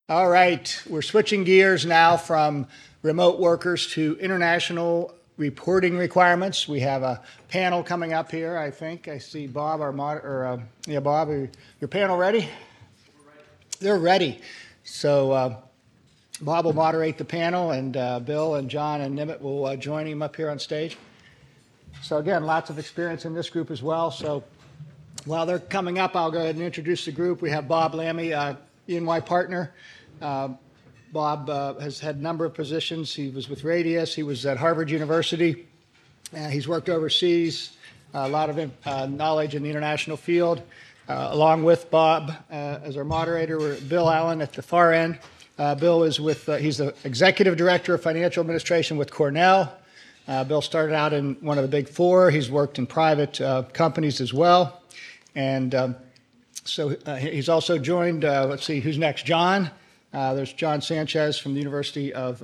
All right, we're switching gears now from remote workers to international reporting requirements. We have a panel coming up here, I think. I see Bob, Bob, your panel ready? They're ready. So Bob will moderate the panel, and Bill and John and Nimit will join him up here on stage. So again, lots of experience in this group as well. So while they're coming up, I'll go ahead and introduce the group. We have Bob Lammy, E&Y partner. Bob has had a number of positions. He was with Radius. He was at Harvard University. He's worked overseas, a lot of knowledge in the international field. Along with Bob as our moderator, we're Bill Allen at the far end. Bill is he's the executive director of financial administration with Cornell. Bill started out in one of the big four. He's worked in private companies as well. And so he's also joined, let's see, who's next? John. There's John Sanchez from the University of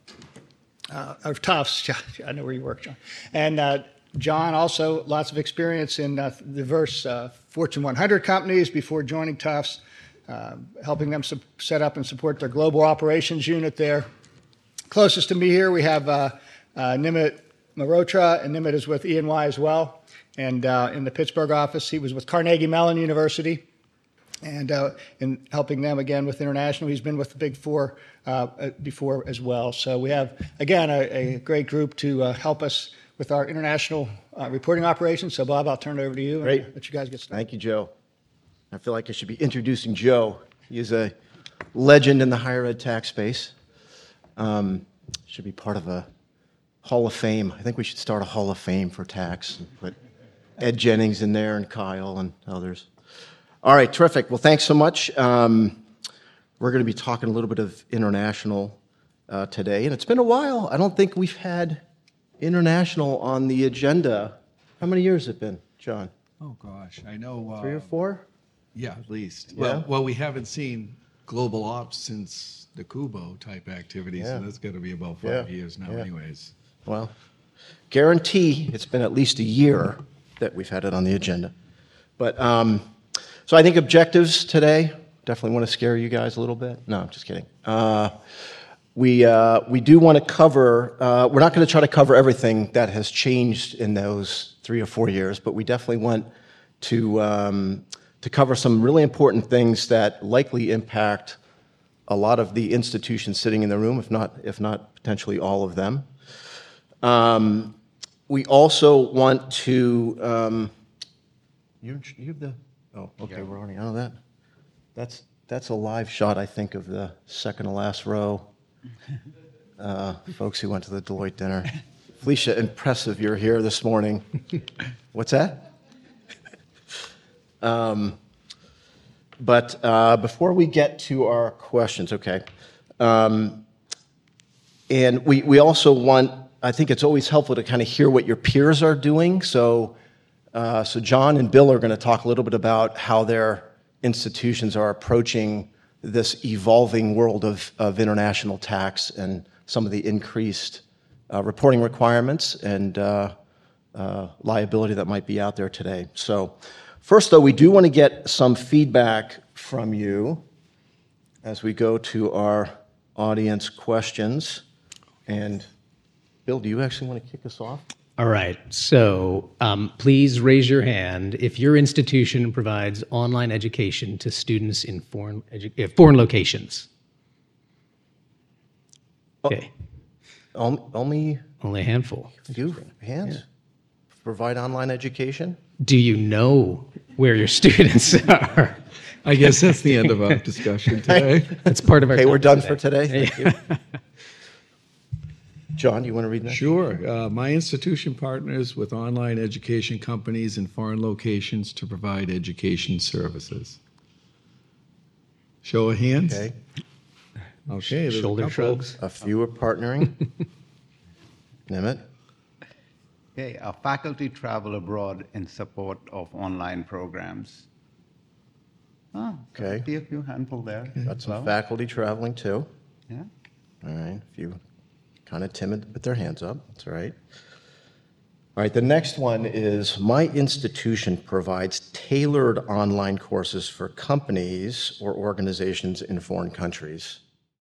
Tufts. I know where you work, John. And John also lots of experience in diverse Fortune 100 companies before joining Tufts, helping them set up and support their global operations unit there. Closest to me here, we have Nimit Mehrotra, and Nimit is with E&Y as well. And in the Pittsburgh office, he was with Carnegie Mellon University. And in helping them, again, with international. He's been with the Big Four before as well. So we have, again, a great group to help us with our international reporting operations. So, Bob, I'll turn it over to you. Great. And let you guys get started. Thank you, Joe. I feel like I should be introducing Joe. He is a legend in the higher ed tax space. Should be part of a Hall of Fame. I think we should start a Hall of Fame for tax and put Ed Jennings in there and Kyle and others. All right, terrific. Well, thanks so much. We're going to be talking a little bit of international today, and it's been a while. I don't think we've had international on the agenda. How many years has it been, John? Oh, gosh, I know. 3 or 4? Yeah, at least. Yeah? Well, we haven't seen global ops since the Kubo type activities, Yeah. and that's got to be about 5 Yeah. years now, Yeah. anyways. Well, guarantee it's been at least a year that we've had it on the agenda. But so I think objectives today, definitely want to scare you guys a little bit. No, I'm just kidding. We do want to cover, we're not going to try to cover everything that has changed in those 3 or 4 years, but we definitely want to cover some really important things that likely impact a lot of the institutions sitting in the room, if not potentially all of them. We also want to, you have the, oh, okay, we're already on that. That's a live shot, I think, of the second to last row. Folks who went to the Deloitte dinner. Felicia, impressive you're here this morning. What's that? But before we get to our questions, okay, and we also want, I think it's always helpful to kind of hear what your peers are doing. So John and Bill are going to talk a little bit about how their institutions are approaching this evolving world of international tax and some of the increased reporting requirements and liability that might be out there today. So first, though, we do want to get some feedback from you as we go to our audience questions. And Bill, do you actually want to kick us off? All right. So please raise your hand if your institution provides online education to students in foreign locations. Okay. Only a handful. few hands? Yeah. Provide online education? Do you know where your students are? I guess that's the end of our discussion today. That's part of our. Hey, we're done today. for today. Thank you. John, you want to read that? Sure. My institution partners with online education companies in foreign locations to provide education services. Show of hands. Okay. Okay. There's Shoulder a couple. shrugs. A few are partnering. Nimit? Okay, faculty travel abroad in support of online programs. Okay. See a few handful there. Got some faculty traveling too. Yeah. All right. A few kind of timid with their hands up. That's all right. All right, the next one is my institution provides tailored online courses for companies or organizations in foreign countries.